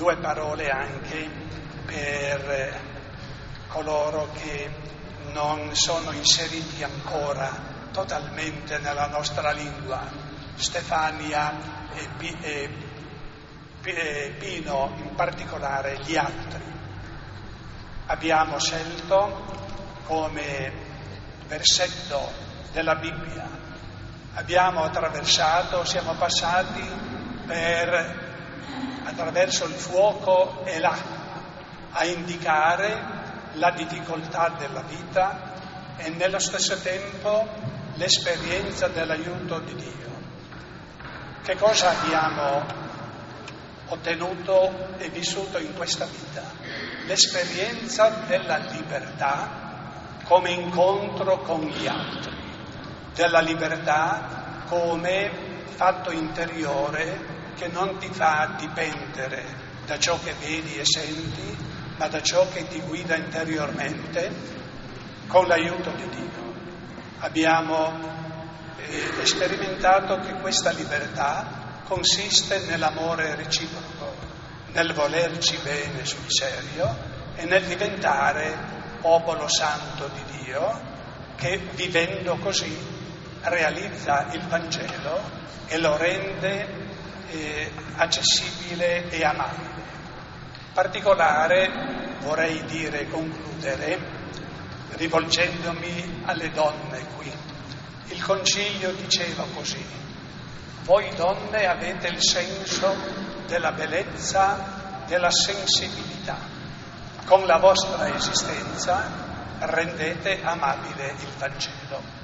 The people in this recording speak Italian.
Due parole anche per coloro che non sono inseriti ancora totalmente nella nostra lingua, Stefania e Pino, in particolare gli altri. Abbiamo scelto come versetto della Bibbia, abbiamo attraversato, siamo passati attraverso il fuoco e l'acqua a indicare la difficoltà della vita e nello stesso tempo l'esperienza dell'aiuto di Dio. Che cosa abbiamo ottenuto e vissuto in questa vita? L'esperienza della libertà come incontro con gli altri, della libertà come fatto interiore che non ti fa dipendere da ciò che vedi e senti, ma da ciò che ti guida interiormente con l'aiuto di Dio. Abbiamo sperimentato che questa libertà consiste nell'amore reciproco, nel volerci bene sul serio e nel diventare popolo santo di Dio che vivendo così realizza il Vangelo e lo rende accessibile e amabile. In particolare vorrei dire, concludere, rivolgendomi alle donne qui. Il Concilio diceva così: voi donne avete il senso della bellezza, della sensibilità. Con la vostra esistenza rendete amabile il Vangelo.